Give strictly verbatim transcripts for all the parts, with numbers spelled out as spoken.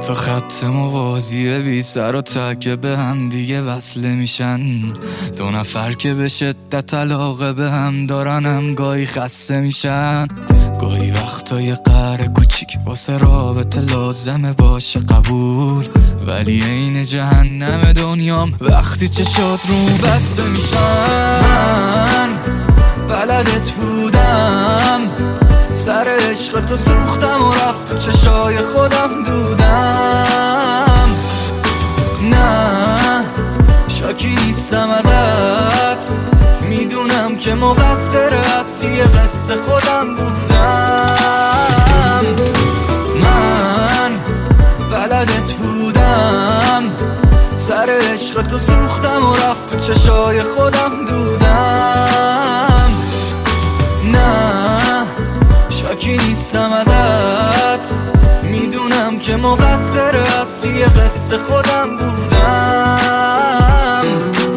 تا خط موازی بی سر و ته که به هم دیگه وصله میشن. دو نفر که به شدت علاقه به هم دارن هم گاهی خسته میشن. گاهی وقتای قهر کوچیک واسه رابطه لازمه باشه قبول، ولی عین جهنم دنیام وقتی چشات رو بسته میشن. بلدت بودم سر عشق تو سوختم و رفت تو چشای خودم دودم. نه شاکی نیستم ازت، میدونم که مقصر اصلی قصد خودم بودم. من بلدت بودم سر عشق تو سوختم و رفت تو چشای خودم دودم. نه شاکی نیستم ازت، میدونم که مقصر اصلی قصد خودم بودم.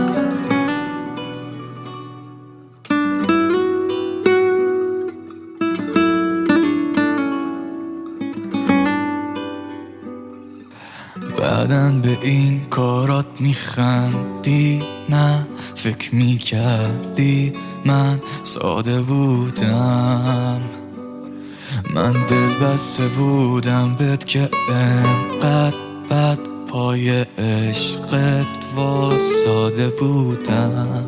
بعدن به این کارات میخندی؟ نه فکر میکردی من ساده بودم؟ من دل بسته بودم بهت که انقدر بد پای عشقت واساده بودم.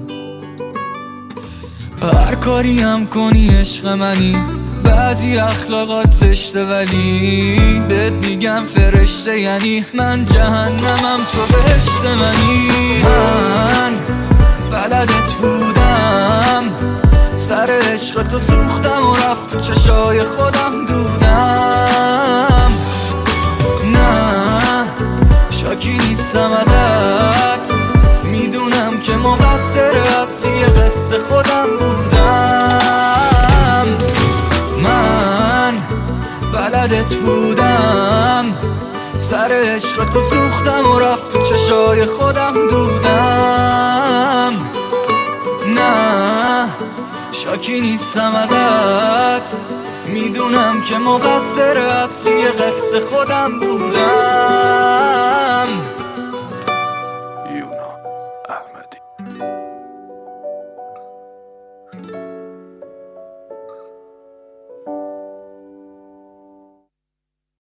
هر کاری هم کنی عشق منی، بعضی اخلاقات زشته ولی بهت میگم فرشته، یعنی من جهنمم تو بهشت منی. من بلدت بودم سر عشق تو سوختم و رفت تو چشای خودم دودم. نه شاکی نیستم ازت، میدونم که مقصر اصلی قصد خودم بودم. من بلدت بودم سر عشق تو سوختم و رفت تو چشای خودم دودم. نه شاکی نیستم ازت، میدونم که مقصر اصلی قصد خودم بودم.